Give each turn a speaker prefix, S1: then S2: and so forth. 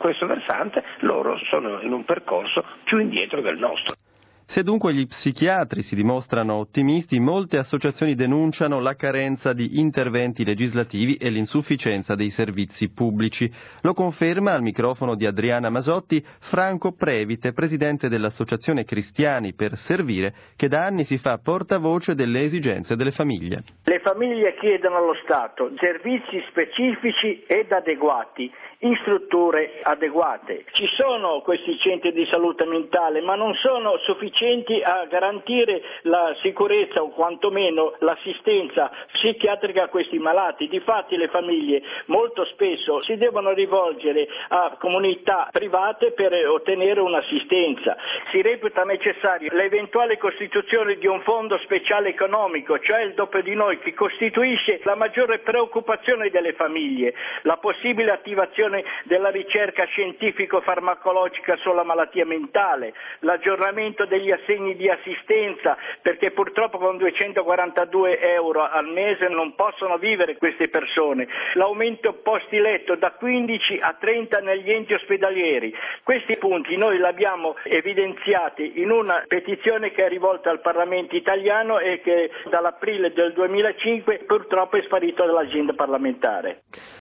S1: questo versante loro sono in un percorso più indietro del nostro.
S2: Se dunque gli psichiatri si dimostrano ottimisti, molte associazioni denunciano la carenza di interventi legislativi e l'insufficienza dei servizi pubblici. Lo conferma al microfono di Adriana Masotti Franco Previte, presidente dell'Associazione Cristiani per Servire, che da anni si fa portavoce delle esigenze delle famiglie.
S3: Le famiglie chiedono allo Stato servizi specifici ed adeguati, in strutture adeguate. Ci sono questi centri di salute mentale, ma non sono sufficienti a garantire la sicurezza o quantomeno l'assistenza psichiatrica a questi malati. Difatti le famiglie molto spesso si devono rivolgere a comunità private per ottenere un'assistenza. Si reputa necessario l'eventuale costituzione di un fondo speciale economico, cioè il doppio di noi, che costituisce la maggiore preoccupazione delle famiglie, la possibile attivazione della ricerca scientifico-farmacologica sulla malattia mentale, l'aggiornamento degli assegni di assistenza, perché purtroppo con 242 euro al mese non possono vivere queste persone, l'aumento posti letto da 15 a 30 negli enti ospedalieri. Questi punti noi li abbiamo evidenziati in una petizione che è rivolta al Parlamento italiano e che dall'aprile del 2005 purtroppo è sparito dall'agenda parlamentare.